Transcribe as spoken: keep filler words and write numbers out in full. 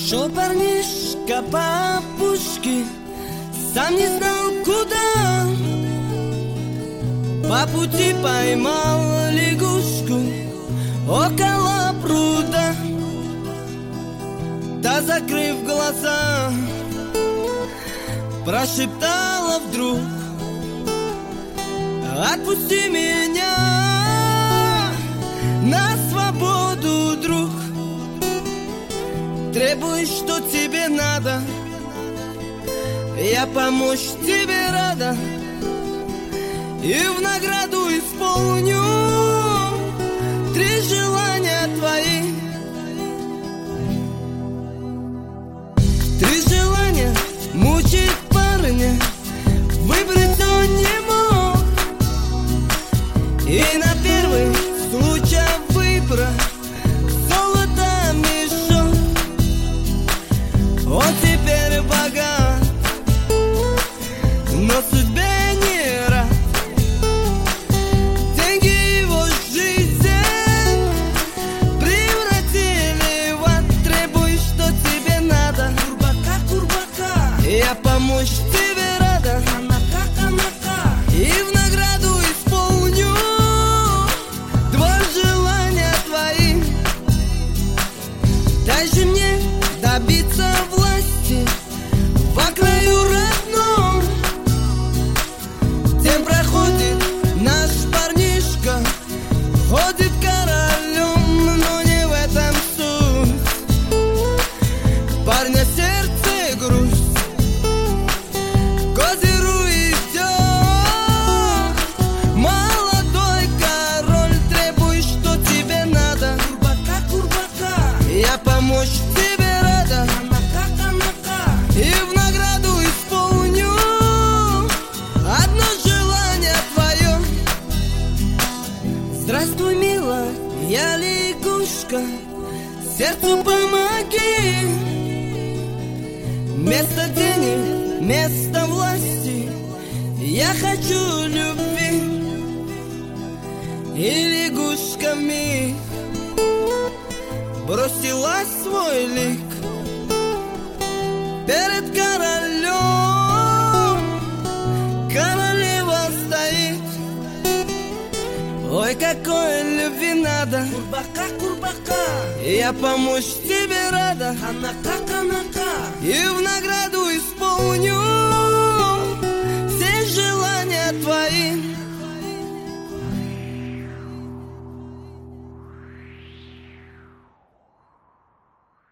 Шел парнишка по опушке, сам не знал куда. По пути поймал лягушку около пруда. Та, закрыв глаза, прошептала вдруг: отпусти меня на свободу, друг. Требуешь, что тебе надо, я помочь тебе рада, и в награду исполню три желания твои. Три желания мучит парня, выбрать он не мог, и на первый случай выбора золото мешок. Он теперь богат, но судьбе не рад. Деньги его жизнь превратили в ад. Требуй, что тебе надо, курбака, курбака, я помочь тебе рада, анака, анака, и в награду исполню два желания твои. Дай же мне добиться власти по краю родном. Тем проходит наш парнишка, ходит королем, но не в этом суть. Парня сердце грусть, к озеру идет молодой король. Требуй, что тебе надо, курбака, курбака, я помочь тебе рада, и в награду исполню одно желание твое. Здравствуй, милая, я лягушка, сердцу помоги. Вместо денег, вместо власти я хочу любви. И лягушка вмиг бросила свой лик перед королем. Королева стоит: ой, какой любви надо, курбака, курбака, я помочь тебе рада, анака, анака, и в награду исполню